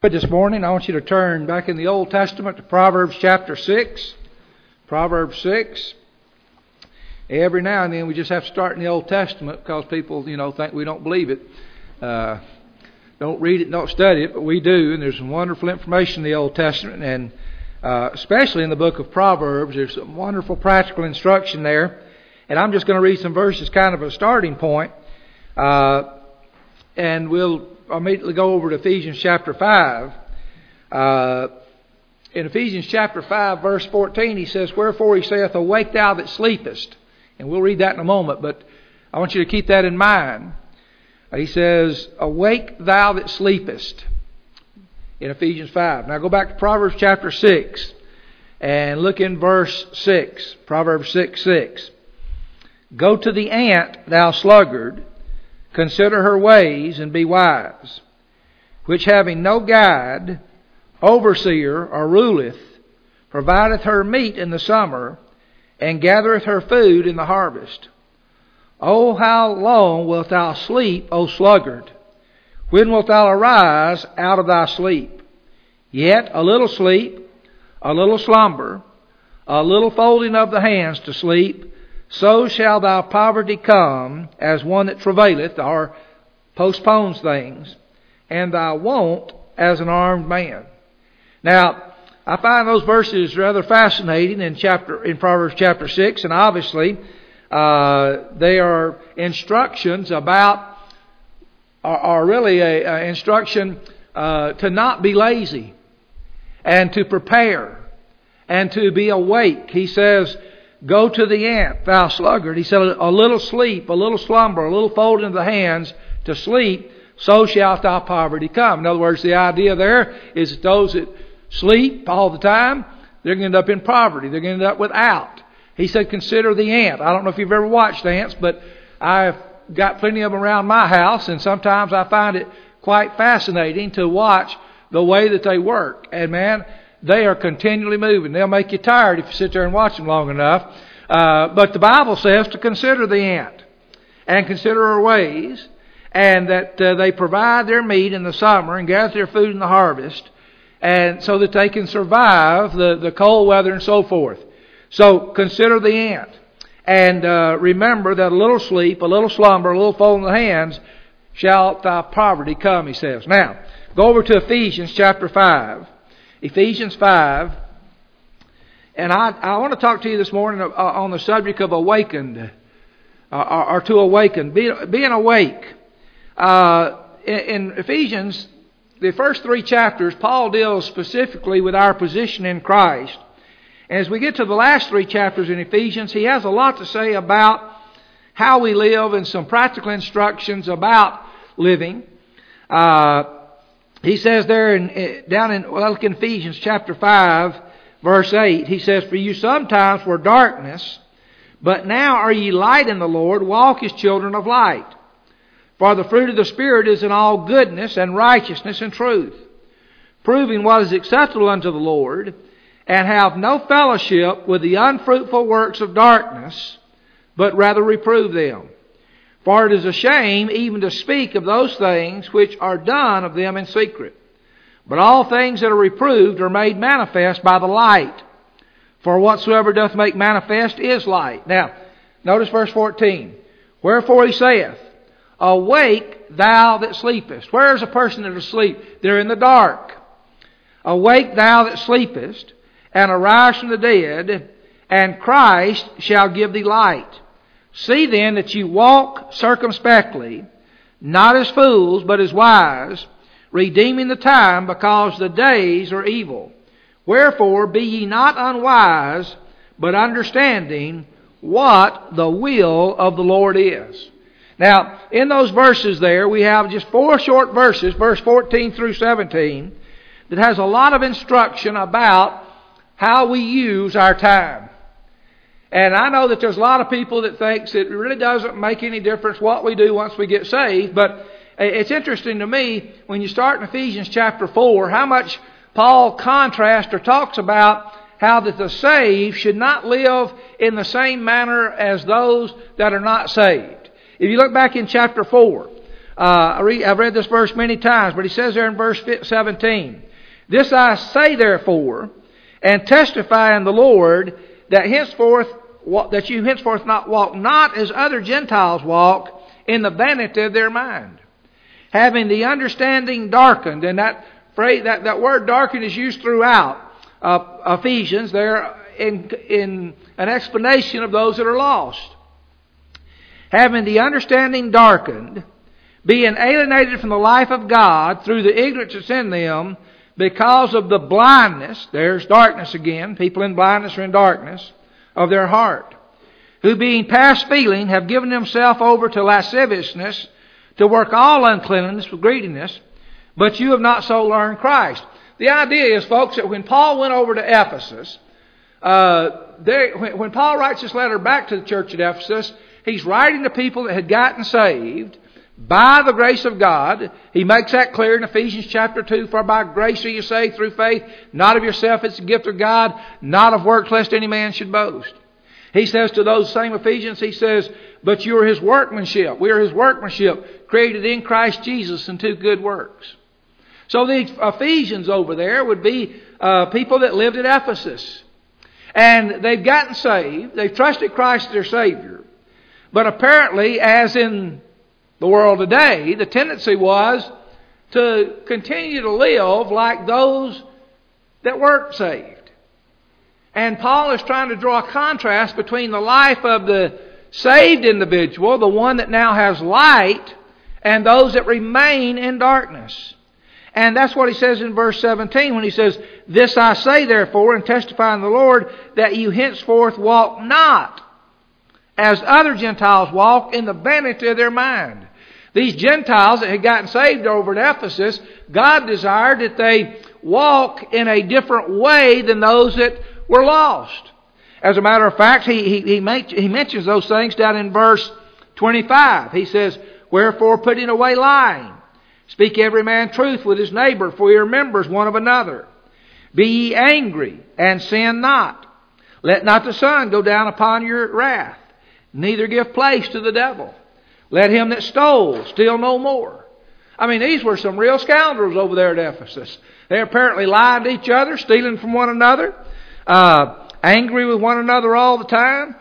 But this morning, I want you to turn back in the Old Testament to Proverbs chapter 6. Proverbs 6. Every now and then we just have to start in the Old Testament because people, think we don't believe it. Don't read it, don't study it, but we do. And there's some wonderful information in the Old Testament, and especially in the book of Proverbs, there's some wonderful practical instruction there. And I'm just going to read some verses, kind of a starting point, and we'll immediately go over to Ephesians chapter 5. In Ephesians chapter 5, verse 14, he says, "Wherefore he saith, Awake thou that sleepest." And we'll read that in a moment, but I want you to keep that in mind. He says, "Awake thou that sleepest," in Ephesians 5. Now go back to Proverbs chapter 6 and look in verse 6. Proverbs 6:6. "Go to the ant, thou sluggard, consider her ways, and be wise, which having no guide, overseer, or ruleth, provideth her meat in the summer, and gathereth her food in the harvest. O how long wilt thou sleep, O sluggard? When wilt thou arise out of thy sleep? Yet a little sleep, a little slumber, a little folding of the hands to sleep, so shall thy poverty come as one that travaileth or postpones things, and thy want as an armed man." Now, I find those verses rather fascinating in Proverbs chapter 6, and obviously they are instructions are really an instruction to not be lazy and to prepare and to be awake. He says, "Go to the ant, thou sluggard." He said, "A little sleep, a little slumber, a little folding of the hands to sleep, so shalt thy poverty come." In other words, the idea there is that those that sleep all the time, they're going to end up in poverty. They're going to end up without. He said, consider the ant. I don't know if you've ever watched ants, but I've got plenty of them around my house, and sometimes I find it quite fascinating to watch the way that they work. And man, they are continually moving. They'll make you tired if you sit there and watch them long enough. But the Bible says to consider the ant and consider her ways, and that they provide their meat in the summer and gather their food in the harvest, and so that they can survive the cold weather and so forth. So consider the ant. And remember that a little sleep, a little slumber, a little folding of the hands, shall thy poverty come, he says. Now, go over to Ephesians chapter 5. Ephesians 5. And I want to talk to you this morning on the subject of awakened, or to awaken, being awake. In Ephesians, the first 3 chapters, Paul deals specifically with our position in Christ. And as we get to the last 3 chapters in Ephesians, he has a lot to say about how we live and some practical instructions about living. He says there in Ephesians chapter 5, verse 8, he says, "For you sometimes were darkness, but now are ye light in the Lord, walk as children of light. For the fruit of the Spirit is in all goodness and righteousness and truth, proving what is acceptable unto the Lord, and have no fellowship with the unfruitful works of darkness, but rather reprove them. For it is a shame even to speak of those things which are done of them in secret. But all things that are reproved are made manifest by the light. For whatsoever doth make manifest is light." Now, notice verse 14. "Wherefore he saith, Awake thou that sleepest." Where is a person that is asleep? They're in the dark. "Awake thou that sleepest, and arise from the dead, and Christ shall give thee light. See then that you walk circumspectly, not as fools, but as wise, redeeming the time, because the days are evil. Wherefore be ye not unwise, but understanding what the will of the Lord is." Now, in those verses there, we have just 4 short verses, verse 14 through 17, that has a lot of instruction about how we use our time. And I know that there's a lot of people that thinks it really doesn't make any difference what we do once we get saved, but it's interesting to me when you start in Ephesians chapter 4, how much Paul contrasts or talks about how that the saved should not live in the same manner as those that are not saved. If you look back in chapter 4, I've read this verse many times, but he says there in verse 17, "This I say therefore, and testify in the Lord, that you henceforth not walk not as other Gentiles walk, in the vanity of their mind, having the understanding darkened." And that phrase, that word "darkened" is used throughout Ephesians. There in an explanation of those that are lost. Having the understanding darkened, being alienated from the life of God through the ignorance that's in them, because of the blindness, there's darkness again, people in blindness are in darkness, of their heart, who being past feeling have given themselves over to lasciviousness, to work all uncleanness with greediness, but you have not so learned Christ. The idea is, folks, that when Paul went over to Ephesus, when Paul writes this letter back to the church at Ephesus, he's writing to people that had gotten saved by the grace of God. He makes that clear in Ephesians chapter 2, "For by grace are you saved through faith, not of yourself, it's a gift of God, not of works, lest any man should boast." He says to those same Ephesians, he says, "But you are His workmanship." We are His workmanship, created in Christ Jesus unto good works. So the Ephesians over there would be people that lived at Ephesus. And they've gotten saved. They've trusted Christ as their Savior. But apparently, as in the world today, the tendency was to continue to live like those that weren't saved. And Paul is trying to draw a contrast between the life of the saved individual, the one that now has light, and those that remain in darkness. And that's what he says in verse 17 when he says, "This I say therefore, and testify in the Lord, that you henceforth walk not as other Gentiles walk, in the vanity of their mind." These Gentiles that had gotten saved over at Ephesus, God desired that they walk in a different way than those that were lost. As a matter of fact, he mentions those things down in verse 25. He says, "Wherefore putting away lying, speak every man truth with his neighbor, for ye are members one of another. Be ye angry, and sin not. Let not the sun go down upon your wrath, neither give place to the devil. Let him that stole steal no more." I mean, these were some real scoundrels over there at Ephesus. They apparently lied to each other, stealing from one another, angry with one another all the time,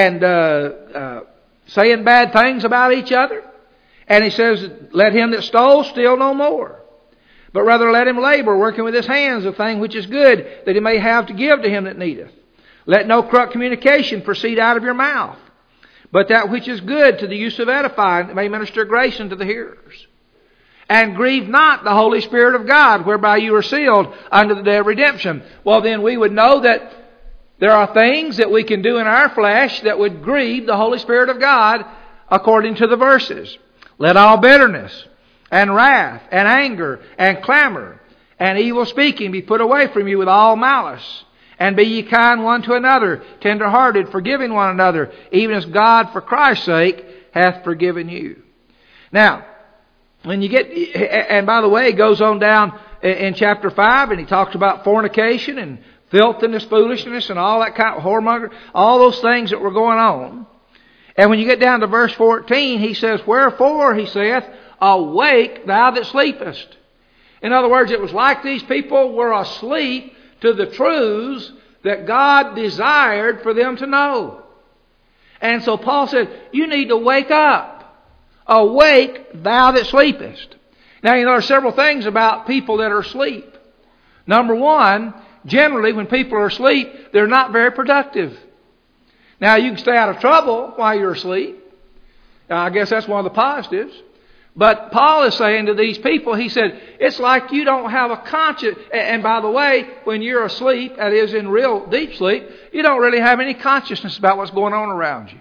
and saying bad things about each other. And he says, "Let him that stole steal no more, but rather let him labor, working with his hands the thing which is good, that he may have to give to him that needeth. Let no corrupt communication proceed out of your mouth, but that which is good to the use of edifying, that may minister grace unto the hearers. And grieve not the Holy Spirit of God, whereby you are sealed unto the day of redemption." Well, then we would know that there are things that we can do in our flesh that would grieve the Holy Spirit of God according to the verses. "Let all bitterness and wrath and anger and clamor and evil speaking be put away from you with all malice. And be ye kind one to another, tender-hearted, forgiving one another, even as God for Christ's sake hath forgiven you." Now, when you get, and by the way, it goes on down in chapter 5, and he talks about fornication and filthiness, foolishness, and all that kind of whoremonger, all those things that were going on. And when you get down to verse 14, he says, "Wherefore," he saith, "awake thou that sleepest." In other words, it was like these people were asleep to the truths that God desired for them to know. And so Paul said, you need to wake up. Awake thou that sleepest. Now, you know, there are several things about people that are asleep. Number one, generally when people are asleep, they're not very productive. Now, you can stay out of trouble while you're asleep. I guess that's one of the positives. But Paul is saying to these people, he said, it's like you don't have a conscience. And by the way, when you're asleep, that is in real deep sleep, you don't really have any consciousness about what's going on around you.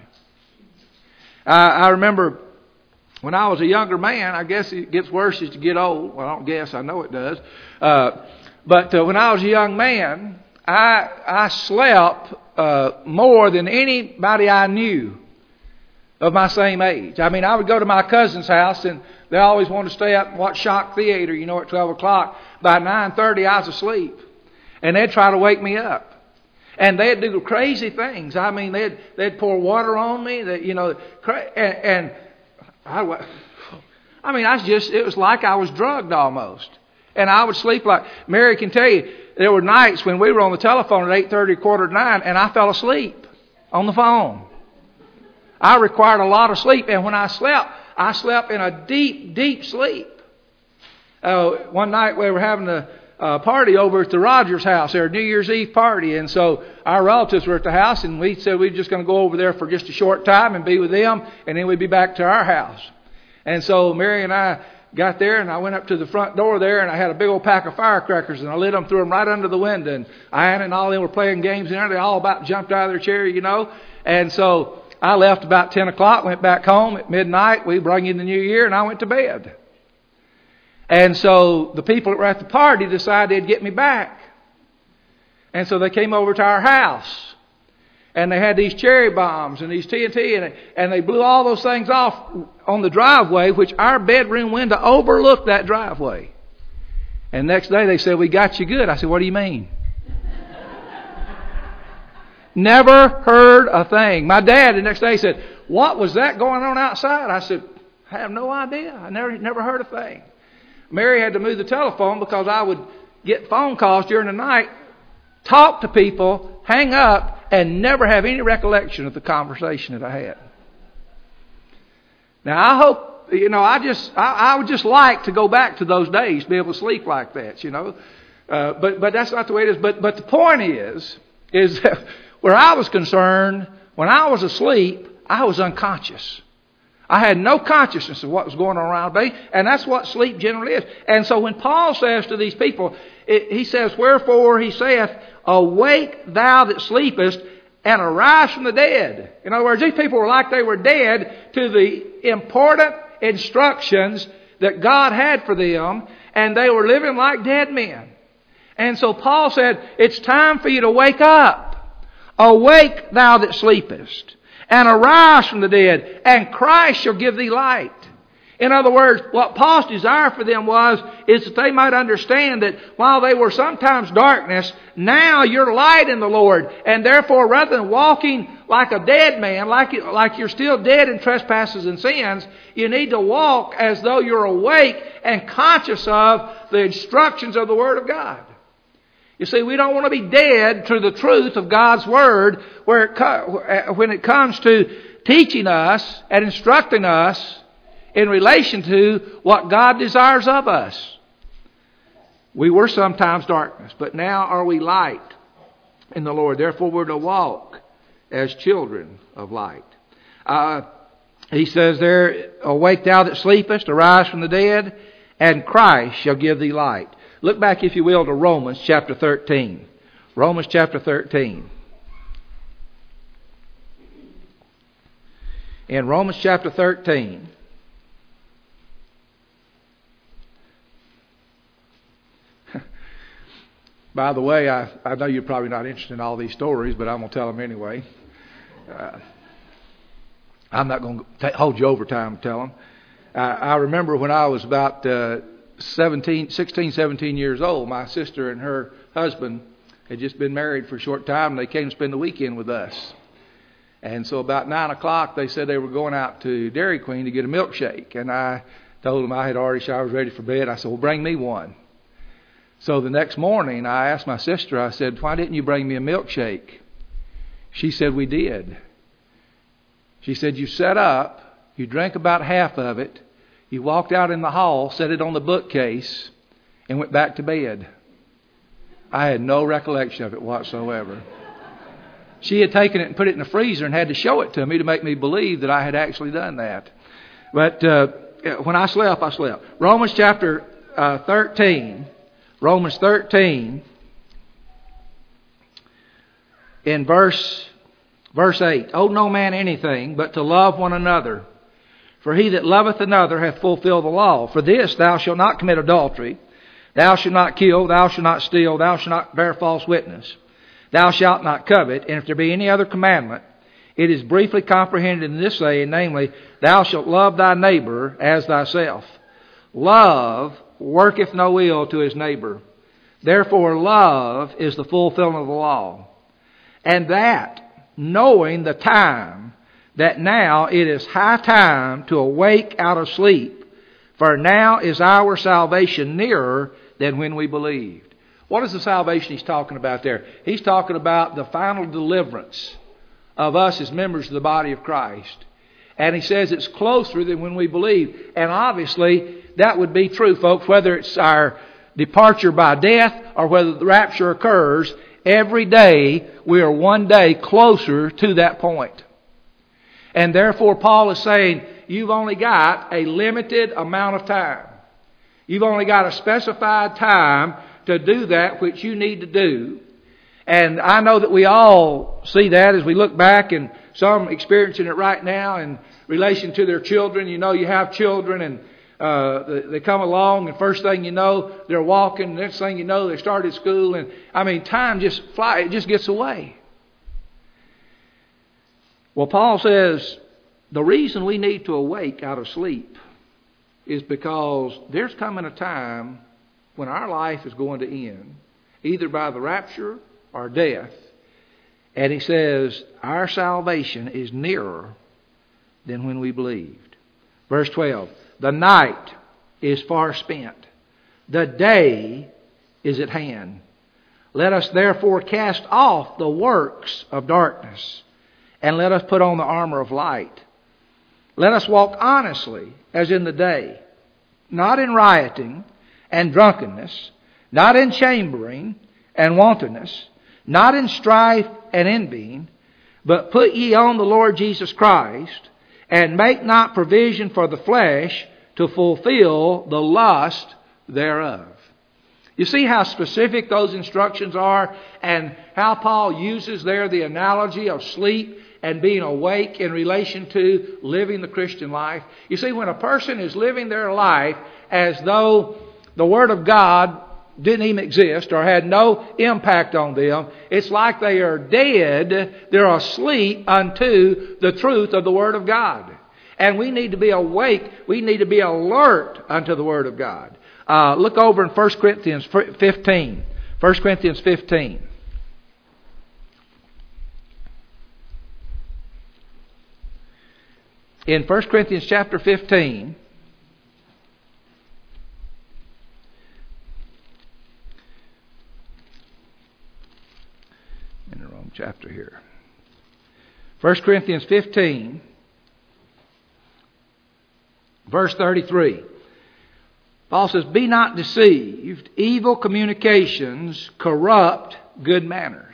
I remember when I was a younger man, I guess it gets worse as you get old. Well, I don't guess, I know it does. But when I was a young man, I slept more than anybody I knew of my same age. I mean, I would go to my cousin's house, and they always wanted to stay up and watch Shock Theater, you know, at 12 o'clock. By 9:30, I was asleep. And they'd try to wake me up. And they'd do crazy things. I mean, they'd pour water on me, and I mean, it was like I was drugged almost. And I would sleep like, Mary can tell you, there were nights when we were on the telephone at 8:30, 8:45, and I fell asleep on the phone. I required a lot of sleep, and when I slept in a deep, deep sleep. One night we were having a party over at the Rogers house, their New Year's Eve party, and so our relatives were at the house, and we said we were just going to go over there for just a short time and be with them, and then we'd be back to our house. And so Mary and I got there, and I went up to the front door there, and I had a big old pack of firecrackers, and I lit them, threw them right under the window, and Anna and all them were playing games in there. They all about jumped out of their chair, you know. And so I left about 10 o'clock, went back home at midnight. We brought in the new year, and I went to bed. And so the people that were at the party decided they'd get me back. And so they came over to our house. And they had these cherry bombs and these TNT, and they blew all those things off on the driveway, which our bedroom window overlooked that driveway. And next day they said, "We got you good." I said, "What do you mean?" Never heard a thing. My dad the next day said, "What was that going on outside?" I said, "I have no idea. I never heard a thing." Mary had to move the telephone because I would get phone calls during the night, talk to people, hang up, and never have any recollection of the conversation that I had. Now, I hope, I would just like to go back to those days, be able to sleep like that, But that's not the way it is. But the point is that where I was concerned, when I was asleep, I was unconscious. I had no consciousness of what was going on around me, and that's what sleep generally is. And so when Paul says to these people, he says, "Wherefore he saith, Awake thou that sleepest, and arise from the dead." In other words, these people were like they were dead to the important instructions that God had for them, and they were living like dead men. And so Paul said, it's time for you to wake up. Awake thou that sleepest, and arise from the dead, and Christ shall give thee light. In other words, what Paul's desire for them is that they might understand that while they were sometimes darkness, now you're light in the Lord. And therefore, rather than walking like a dead man, like you're still dead in trespasses and sins, you need to walk as though you're awake and conscious of the instructions of the Word of God. You see, we don't want to be dead to the truth of God's Word when it comes to teaching us and instructing us in relation to what God desires of us. We were sometimes darkness, but now are we light in the Lord. Therefore we're to walk as children of light. He says there, "Awake thou that sleepest, arise from the dead, and Christ shall give thee light." Look back, if you will, to Romans chapter 13. Romans chapter 13. In Romans chapter 13, by the way, I know you're probably not interested in all these stories, but I'm going to tell them anyway. I'm not going to hold you over time to tell them. I remember when I was about 16, 17 years old, my sister and her husband had just been married for a short time, and they came to spend the weekend with us. And so about 9 o'clock, they said they were going out to Dairy Queen to get a milkshake. And I told them I was ready for bed. I said, "Well, bring me one." So the next morning, I asked my sister, I said, "Why didn't you bring me a milkshake?" She said, "We did." She said, "You sat up, you drank about half of it, you walked out in the hall, set it on the bookcase, and went back to bed." I had no recollection of it whatsoever. She had taken it and put it in the freezer and had to show it to me to make me believe that I had actually done that. But when I slept, I slept. Romans chapter 13. Romans 13, in verse 8. "Owe no man anything but to love one another. For he that loveth another hath fulfilled the law. For this, thou shalt not commit adultery. Thou shalt not kill. Thou shalt not steal. Thou shalt not bear false witness. Thou shalt not covet. And if there be any other commandment, it is briefly comprehended in this saying, namely, thou shalt love thy neighbor as thyself. Love worketh no ill to his neighbor. Therefore love is the fulfillment of the law. And that, knowing the time, that now it is high time to awake out of sleep. For now is our salvation nearer than when we believed. What is the salvation he's talking about there? He's talking about the final deliverance of us as members of the body of Christ. And he says it's closer than when we believe. And obviously, that would be true, folks, whether it's our departure by death or whether the rapture occurs. Every day, we are one day closer to that point. And therefore, Paul is saying, you've only got a limited amount of time. You've only got a specified time to do that which you need to do. And I know that we all see that as we look back, and some experiencing it right now in relation to their children. You know, you have children and they come along, and first thing you know, they're walking. Next thing you know, they started school. And I mean, time just flies. It just gets away. Well, Paul says the reason we need to awake out of sleep is because there's coming a time when our life is going to end, either by the rapture or death. And he says our salvation is nearer than when we believed. Verse 12, the night is far spent. The day is at hand. Let us therefore cast off the works of darkness, and let us put on the armor of light. Let us walk honestly as in the day, not in rioting and drunkenness, not in chambering and wantonness, not in strife and envying, but put ye on the Lord Jesus Christ, and make not provision for the flesh to fulfill the lust thereof. You see how specific those instructions are, and how Paul uses there the analogy of sleep and being awake in relation to living the Christian life. You see, when a person is living their life as though the Word of God didn't even exist or had no impact on them, it's like they are dead. They're asleep unto the truth of the Word of God. And we need to be awake. We need to be alert unto the Word of God. Look over in 1 Corinthians 15. 1 Corinthians 15. In 1 Corinthians chapter 15, in the wrong chapter here. 1 Corinthians 15, verse 33. Paul says, be not deceived. Evil communications corrupt good manners.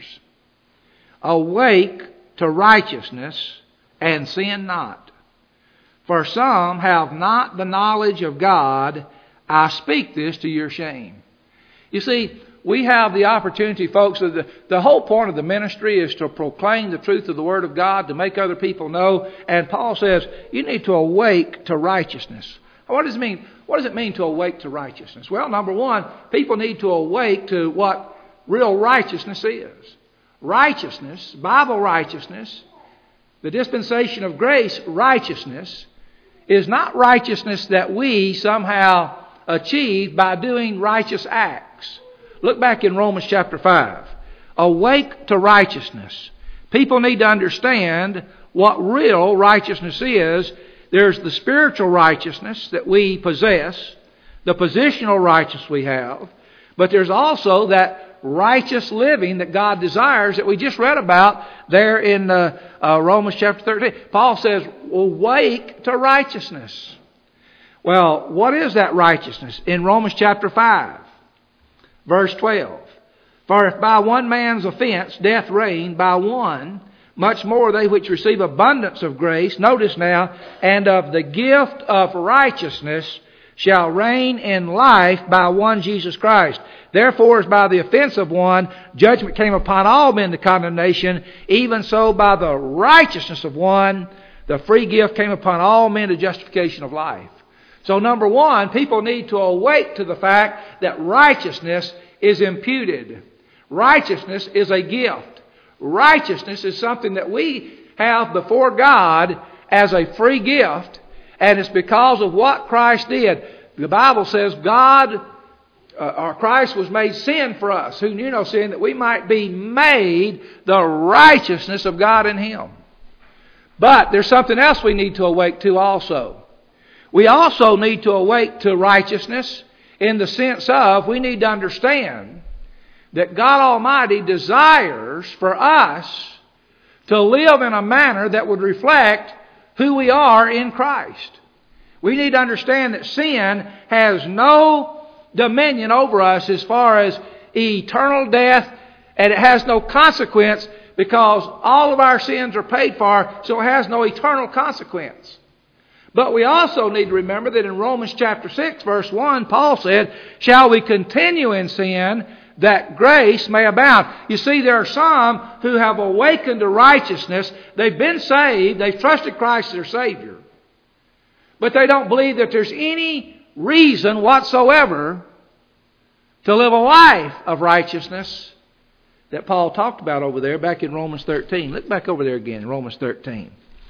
Awake to righteousness and sin not. For some have not the knowledge of God. I speak this to your shame. You see, we have the opportunity, folks. The whole point of the ministry is to proclaim the truth of the Word of God, to make other people know. And Paul says, you need to awake to righteousness. What does it mean? What does it mean to awake to righteousness? Well, number one, people need to awake to what real righteousness is. Righteousness, Bible righteousness, the dispensation of grace righteousness, is not righteousness that we somehow achieve by doing righteous acts. Look back in Romans chapter 5. Awake to righteousness. People need to understand what real righteousness is. There's the spiritual righteousness that we possess, the positional righteousness we have, but there's also that righteous living that God desires that we just read about there in Romans chapter 13. Paul says, awake to righteousness. Well, what is that righteousness? In Romans chapter 5, verse 12. For if by one man's offense death reigned by one, much more they which receive abundance of grace, notice now, and of the gift of righteousness shall reign in life by one Jesus Christ. Therefore, as by the offense of one, judgment came upon all men to condemnation, even so by the righteousness of one, the free gift came upon all men to justification of life. So number one, people need to awake to the fact that righteousness is imputed. Righteousness is a gift. Righteousness is something that we have before God as a free gift, and it's because of what Christ did. The Bible says Christ was made sin for us, who knew no sin, that we might be made the righteousness of God in Him. But there's something else we need to awake to also. We also need to awake to righteousness in the sense of we need to understand that God Almighty desires for us to live in a manner that would reflect who we are in Christ. We need to understand that sin has no dominion over us as far as eternal death, and it has no consequence because all of our sins are paid for, so it has no eternal consequence. But we also need to remember that in Romans chapter 6, verse 1, Paul said, "Shall we continue in sin that grace may abound?" You see, there are some who have awakened to righteousness. They've been saved. They've trusted Christ as their Savior. But they don't believe that there's any reason whatsoever to live a life of righteousness that Paul talked about over there back in Romans 13. Look back over there again, Romans 13.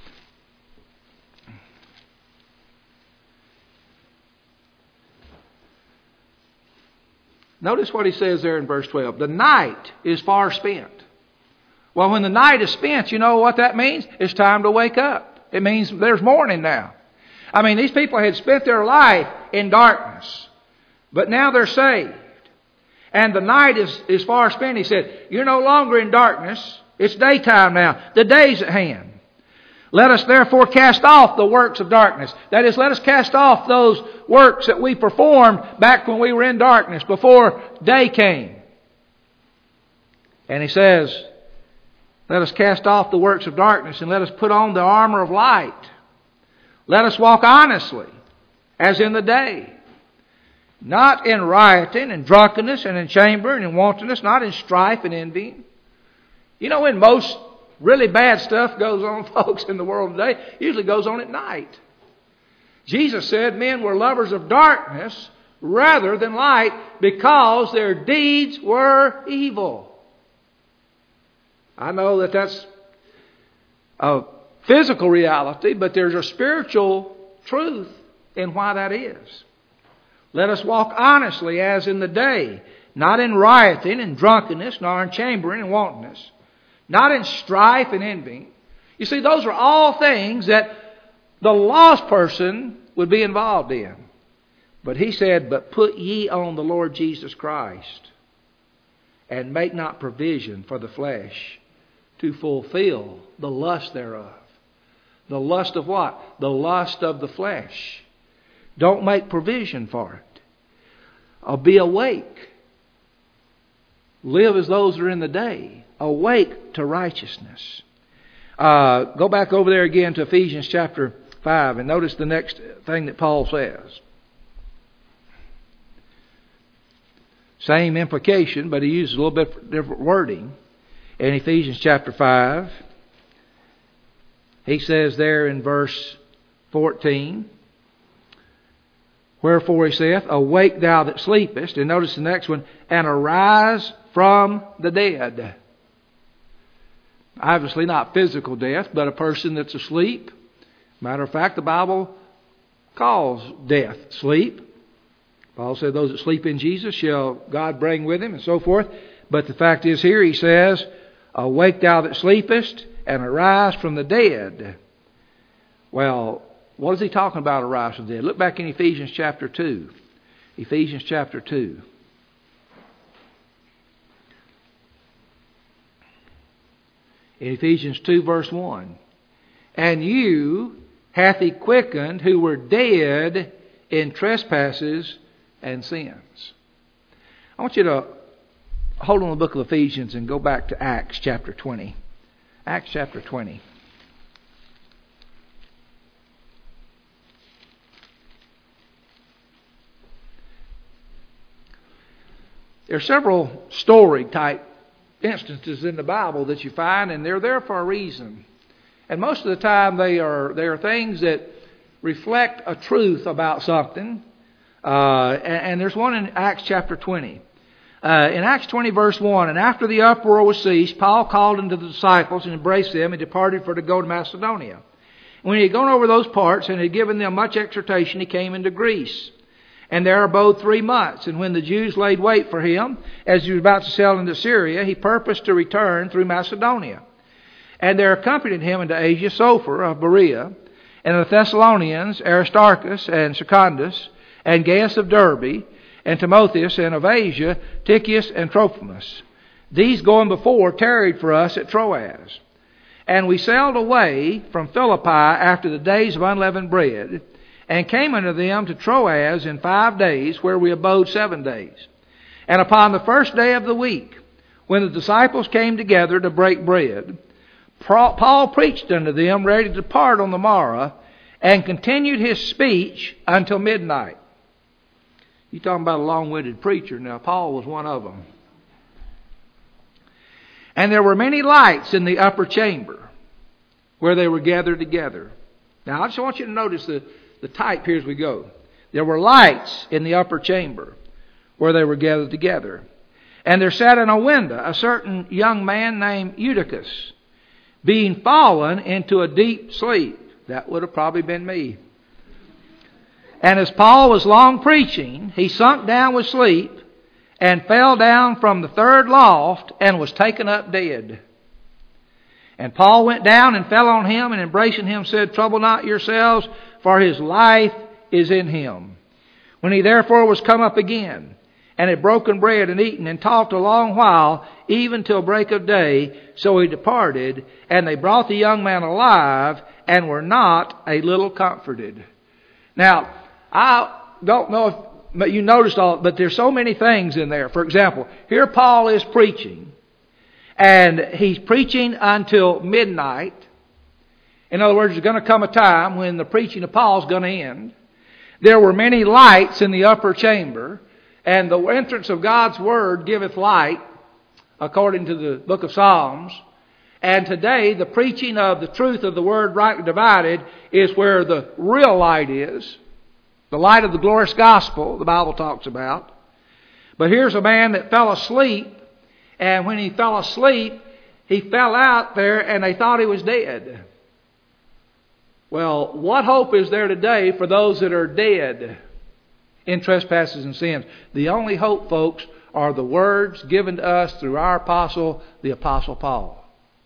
Notice what he says there in verse 12. The night is far spent. Well, when the night is spent, you know what that means? It's time to wake up. It means there's morning now. I mean, these people had spent their life in darkness, but now they're saved. And the night is far spent. He said, you're no longer in darkness. It's daytime now. The day's at hand. Let us therefore cast off the works of darkness. That is, let us cast off those works that we performed back when we were in darkness, before day came. And he says, let us cast off the works of darkness and let us put on the armor of light. Let us walk honestly, as in the day. Not in rioting and drunkenness and in chambering and wantonness, not in strife and envying. You know, when most really bad stuff goes on, folks, in the world today, it usually goes on at night. Jesus said men were lovers of darkness rather than light because their deeds were evil. I know that that's a physical reality, but there's a spiritual truth in why that is. Let us walk honestly as in the day, not in rioting and drunkenness, nor in chambering and wantonness, not in strife and envying. You see, those are all things that the lost person would be involved in. But he said, but put ye on the Lord Jesus Christ, and make not provision for the flesh to fulfill the lust thereof. The lust of what? The lust of the flesh. Don't make provision for it. Be awake. Live as those are in the day. Awake to righteousness. Go back over there again to Ephesians chapter 5 and notice the next thing that Paul says. Same implication, but he uses a little bit different wording. In Ephesians chapter 5, he says there in verse 14, wherefore he saith, awake thou that sleepest, and notice the next one, and arise from the dead. Obviously not physical death, but a person that's asleep. Matter of fact, the Bible calls death sleep. Paul said those that sleep in Jesus shall God bring with him, and so forth. But the fact is here he says, awake thou that sleepest, and arise from the dead. Well, what is he talking about, arise from the dead? Look back in Ephesians chapter 2. Ephesians chapter 2. In Ephesians 2 verse 1. And you hath he quickened who were dead in trespasses and sins. I want you to hold on the book of Ephesians and go back to Acts chapter 20. Acts chapter 20. There are several story type instances in the Bible that you find, and they're there for a reason. And most of the time they are things that reflect a truth about something. And there's one in Acts chapter 20. In Acts 20 verse 1, and after the uproar was ceased, Paul called unto the disciples and embraced them and departed for to go to Macedonia. When he had gone over those parts and had given them much exhortation, he came into Greece. And there abode 3 months. And when the Jews laid wait for him, as he was about to sail into Syria, he purposed to return through Macedonia. And there accompanied him into Asia Sophar of Berea, and the Thessalonians, Aristarchus and Secundus, and Gaius of Derbe, and Timotheus, and of Asia, Tychicus and Trophimus. These going before tarried for us at Troas. And we sailed away from Philippi after the days of unleavened bread, and came unto them to Troas in 5 days, where we abode 7 days. And upon the first day of the week, when the disciples came together to break bread, Paul preached unto them, ready to depart on the morrow, and continued his speech until midnight. You're talking about a long-winded preacher. Now, Paul was one of them. And there were many lights in the upper chamber where they were gathered together. Now, I just want you to notice the type here as we go. There were lights in the upper chamber where they were gathered together. And there sat in a window a certain young man named Eutychus, being fallen into a deep sleep. That would have probably been me. And as Paul was long preaching, he sunk down with sleep, and fell down from the 3rd loft, and was taken up dead. And Paul went down and fell on him, and embracing him said, Trouble not yourselves, for his life is in him. When he therefore was come up again, and had broken bread and eaten, and talked a long while, even till break of day, so he departed, and they brought the young man alive, and were not a little comforted. Now, I don't know if but you noticed all, but there's so many things in there. For example, here Paul is preaching, and he's preaching until midnight. In other words, there's going to come a time when the preaching of Paul is going to end. There were many lights in the upper chamber, and the entrance of God's Word giveth light, according to the book of Psalms. And today, the preaching of the truth of the Word rightly divided is where the real light is. The light of the glorious gospel, the Bible talks about. But here's a man that fell asleep, and when he fell asleep, he fell out there and they thought he was dead. Well, what hope is there today for those that are dead in trespasses and sins? The only hope, folks, are the words given to us through our apostle, the Apostle Paul.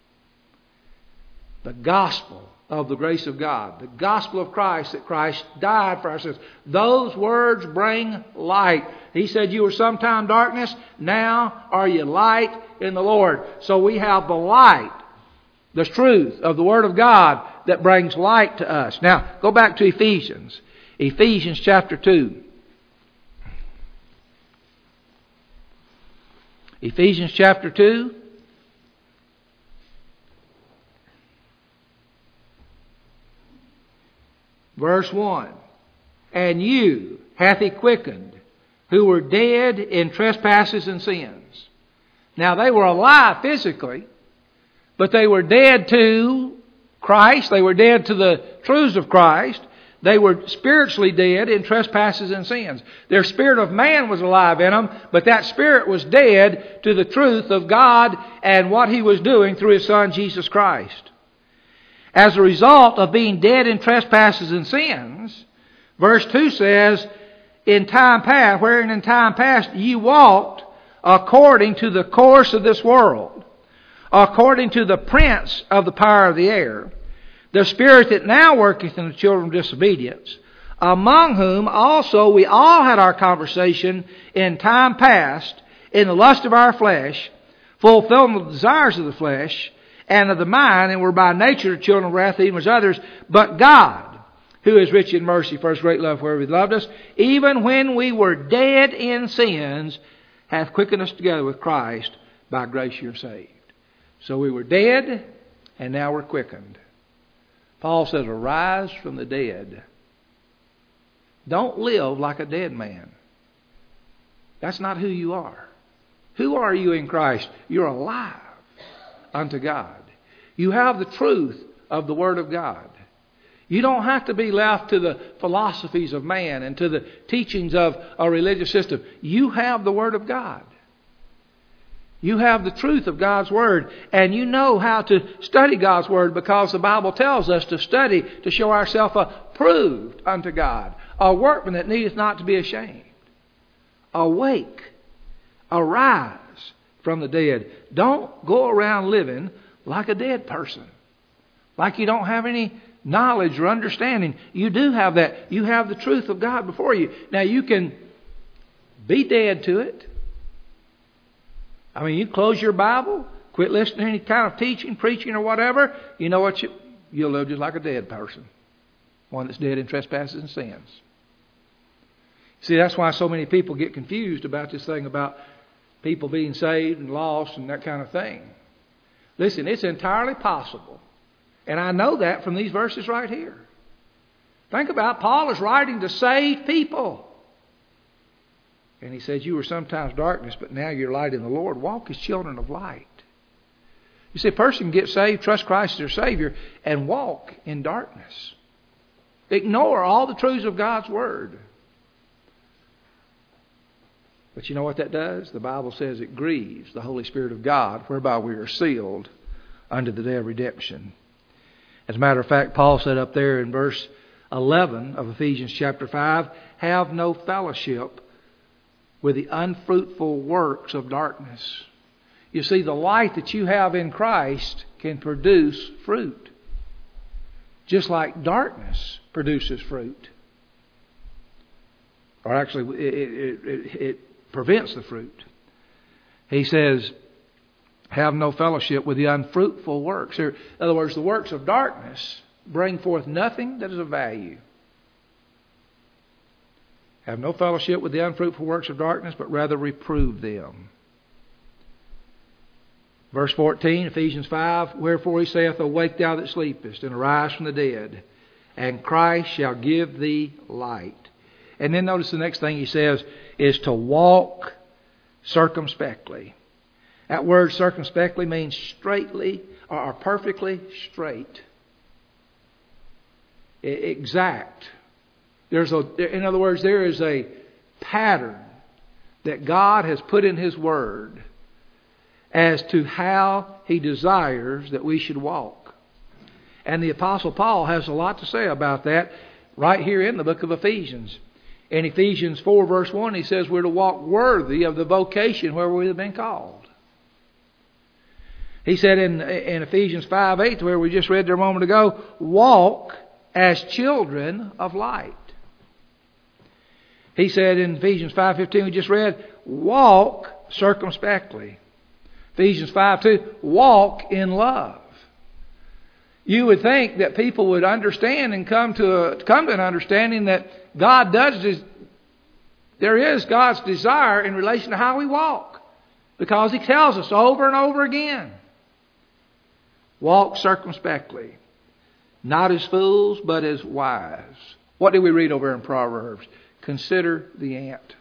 The gospel of the grace of God. The gospel of Christ, that Christ died for our sins. Those words bring light. He said, you were sometime darkness, now are you light in the Lord. So we have the light, the truth of the Word of God that brings light to us. Now, go back to Ephesians. Ephesians chapter 2. Ephesians chapter 2. Verse 1. And you hath he quickened, who were dead in trespasses and sins. Now they were alive physically, but they were dead to Christ. They were dead to the truths of Christ. They were spiritually dead in trespasses and sins. Their spirit of man was alive in them, but that spirit was dead to the truth of God and what He was doing through His Son, Jesus Christ. As a result of being dead in trespasses and sins, verse 2 says, in time past, wherein in time past ye walked according to the course of this world, according to the prince of the power of the air, the spirit that now worketh in the children of disobedience, among whom also we all had our conversation in time past, in the lust of our flesh, fulfilling the desires of the flesh, and of the mind, and were by nature children of wrath, even as others. But God, who is rich in mercy, for His great love wherewith He loved us, even when we were dead in sins, hath quickened us together with Christ. By grace you're saved. So we were dead, and now we're quickened. Paul says, arise from the dead. Don't live like a dead man. That's not who you are. Who are you in Christ? You're alive unto God. You have the truth of the Word of God. You don't have to be left to the philosophies of man and to the teachings of a religious system. You have the Word of God. You have the truth of God's Word, and you know how to study God's Word, because the Bible tells us to study to show ourselves approved unto God, a workman that needeth not to be ashamed. Awake, arise from the dead. Don't go around living like a dead person, like you don't have any knowledge or understanding. You do have that. You have the truth of God before you. Now you can be dead to it. I mean, you close your Bible, quit listening to any kind of teaching, preaching, or whatever. You know what? You'll live just like a dead person. One that's dead in trespasses and sins. See, that's why so many people get confused about this thing about people being saved and lost and that kind of thing. Listen, it's entirely possible. And I know that from these verses right here. Think about Paul is writing to save people. And he says, you were sometimes darkness, but now you're light in the Lord. Walk as children of light. You see, a person can get saved, trust Christ as their Savior, and walk in darkness. Ignore all the truths of God's Word. But you know what that does? The Bible says it grieves the Holy Spirit of God, whereby we are sealed unto the day of redemption. As a matter of fact, Paul said up there in verse 11 of Ephesians chapter 5, have no fellowship with the unfruitful works of darkness. You see, the light that you have in Christ can produce fruit. Just like darkness produces fruit. Or actually, it prevents the fruit. He says, have no fellowship with the unfruitful works. In other words, the works of darkness bring forth nothing that is of value. Have no fellowship with the unfruitful works of darkness, but rather reprove them. Verse 14, Ephesians 5, wherefore he saith, awake thou that sleepest, and arise from the dead, and Christ shall give thee light. And then notice the next thing he says is to walk circumspectly. That word circumspectly means straightly or perfectly straight. Exact. In other words, there is a pattern that God has put in His Word as to how He desires that we should walk. And the Apostle Paul has a lot to say about that right here in the book of Ephesians. In Ephesians 4 verse 1 he says we're to walk worthy of the vocation where we have been called. He said in Ephesians 5:8, where we just read there a moment ago, walk as children of light. He said in Ephesians 5:15 we just read, walk circumspectly. Ephesians 5:2, walk in love. You would think that people would understand and come to an understanding that there is God's desire in relation to how we walk. Because He tells us over and over again. Walk circumspectly. Not as fools, but as wise. What do we read over in Proverbs? Consider the ant.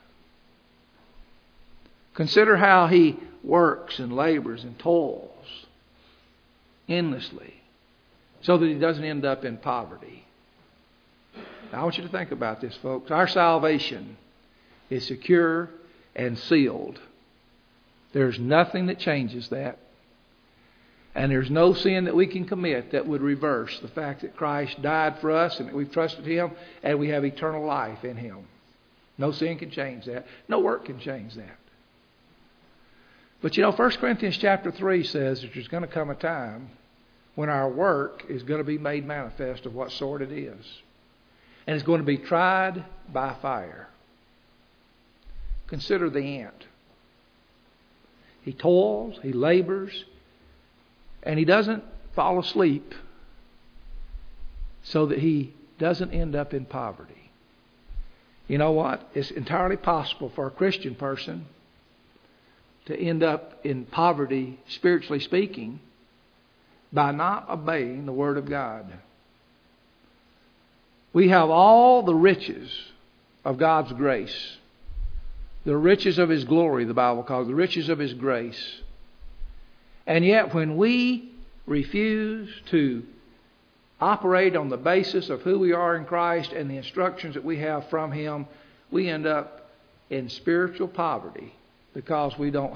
Consider how he works and labors and toils endlessly so that he doesn't end up in poverty. Now I want you to think about this, folks. Our salvation is secure and sealed. There's nothing that changes that. And there's no sin that we can commit that would reverse the fact that Christ died for us and that we've trusted Him and we have eternal life in Him. No sin can change that. No work can change that. But 1 Corinthians chapter 3 says that there's going to come a time when our work is going to be made manifest of what sort it is. And it's going to be tried by fire. Consider the ant. He toils, he labors, and he doesn't fall asleep so that he doesn't end up in poverty. You know what? It's entirely possible for a Christian person to end up in poverty, spiritually speaking, by not obeying the Word of God. We have all the riches of God's grace. The riches of His glory, the Bible calls it, the riches of His grace. And yet when we refuse to operate on the basis of who we are in Christ and the instructions that we have from Him, we end up in spiritual poverty because we don't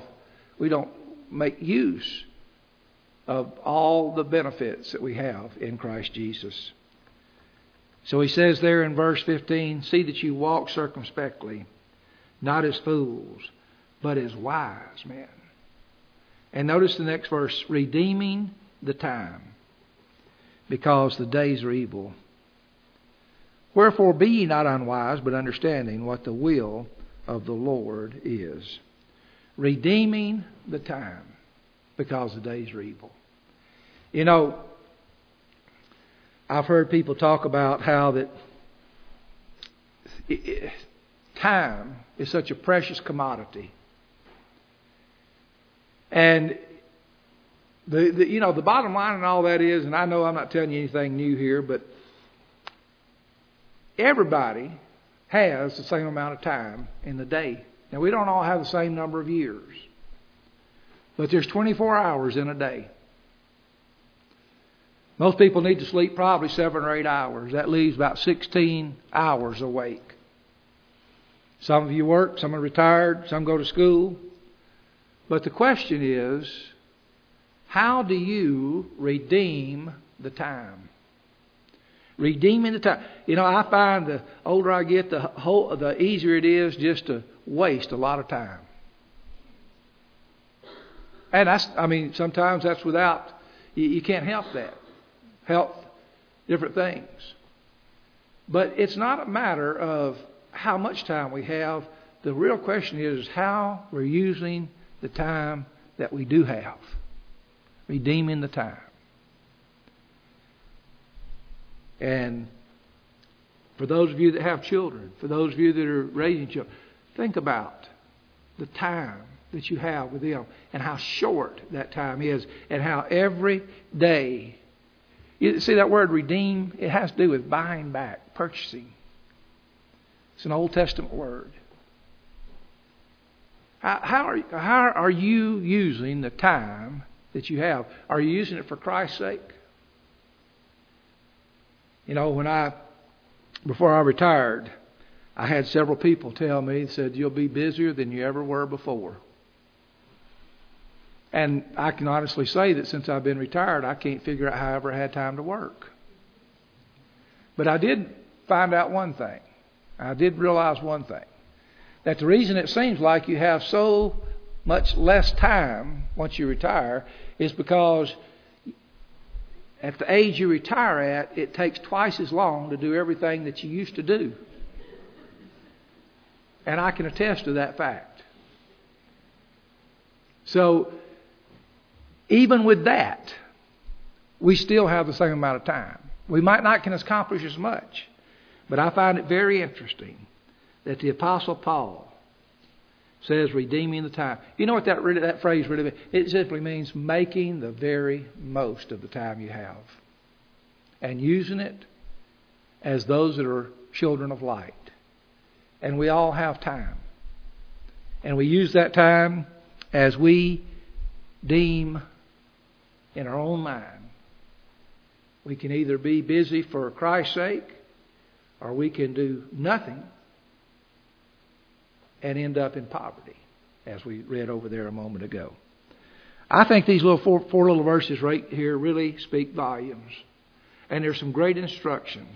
make use of all the benefits that we have in Christ Jesus. So he says there in verse 15, see that you walk circumspectly, not as fools, but as wise men. And notice the next verse, redeeming the time, because the days are evil. Wherefore be ye not unwise, but understanding what the will of the Lord is. Redeeming the time, because the days are evil. You know, I've heard people talk about how that time is such a precious commodity. And the bottom line in all that is, and I know I'm not telling you anything new here, but everybody has the same amount of time in the day. Now, we don't all have the same number of years, but there's 24 hours in a day. Most people need to sleep probably 7 or 8 hours. That leaves about 16 hours awake. Some of you work, some are retired, some go to school. But the question is, how do you redeem the time? Redeeming the time. You know, I find the older I get, the easier it is just to waste a lot of time. And sometimes that's without, you can't help that. Health, different things. But it's not a matter of how much time we have. The real question is how we're using the time that we do have. Redeeming the time. And for those of you that have children, for those of you that are raising children, think about the time that you have with them and how short that time is and how every day. You see that word redeem? It has to do with buying back, purchasing. It's an Old Testament word. How are you using the time that you have? Are you using it for Christ's sake? You know, before I retired, I had several people tell me, said, you'll be busier than you ever were before. And I can honestly say that since I've been retired, I can't figure out how I ever had time to work. But I did find out one thing. I did realize one thing. That the reason it seems like you have so much less time once you retire is because at the age you retire at, it takes twice as long to do everything that you used to do. And I can attest to that fact. So, even with that, we still have the same amount of time. We might not can accomplish as much, but I find it very interesting that the Apostle Paul says redeeming the time. You know what that phrase really means? It simply means making the very most of the time you have and using it as those that are children of light. And we all have time. And we use that time as we deem in our own mind. We can either be busy for Christ's sake or we can do nothing and end up in poverty, as we read over there a moment ago. I think these little four little verses right here really speak volumes. And there's some great instructions.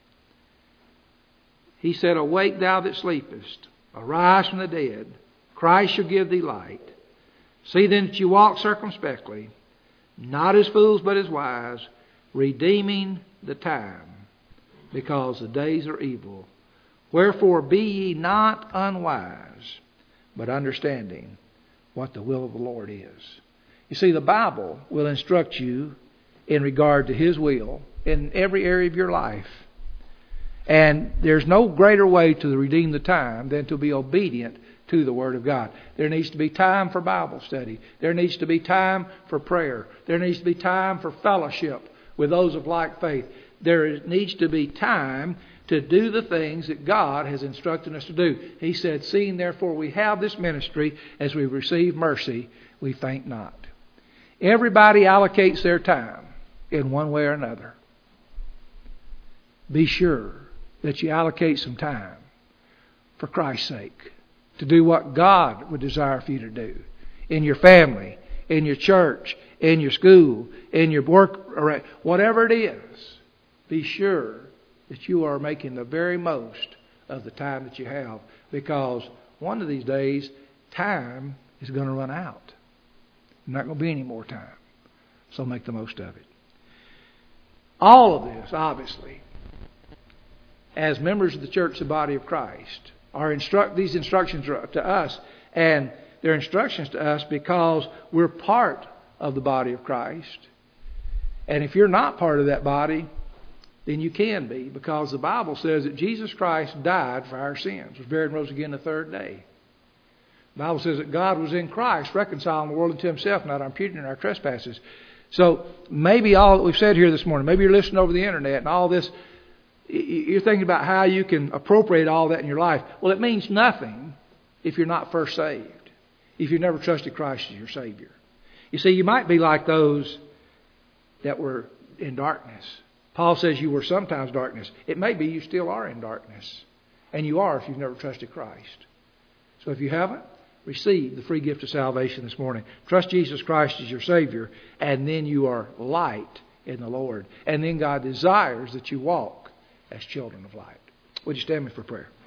He said, awake thou that sleepest, arise from the dead, Christ shall give thee light. See then that you walk circumspectly, not as fools but as wise, redeeming the time, because the days are evil. Wherefore be ye not unwise, but understanding what the will of the Lord is. You see, the Bible will instruct you in regard to His will in every area of your life. And there's no greater way to redeem the time than to be obedient to the Word of God. There needs to be time for Bible study. There needs to be time for prayer. There needs to be time for fellowship with those of like faith. There needs to be time to do the things that God has instructed us to do. He said, seeing therefore we have this ministry, as we receive mercy, we faint not. Everybody allocates their time in one way or another. Be sure that you allocate some time for Christ's sake, to do what God would desire for you to do in your family, in your church, in your school, in your work, whatever it is. Be sure that you are making the very most of the time that you have, because one of these days, time is going to run out. There's not going to be any more time. So make the most of it. All of this, obviously, as members of the church, the body of Christ, these instructions are to us, and they're instructions to us because we're part of the body of Christ. And if you're not part of that body, then you can be, because the Bible says that Jesus Christ died for our sins, was buried and rose again the third day. The Bible says that God was in Christ, reconciling the world unto Himself, not imputing our trespasses. So maybe all that we've said here this morning, maybe you're listening over the internet and all this, you're thinking about how you can appropriate all that in your life. Well, it means nothing if you're not first saved, if you've never trusted Christ as your Savior. You see, you might be like those that were in darkness. Paul says you were sometimes darkness. It may be you still are in darkness. And you are if you've never trusted Christ. So if you haven't, receive the free gift of salvation this morning. Trust Jesus Christ as your Savior, and then you are light in the Lord. And then God desires that you walk as children of light. Would you stand me for prayer?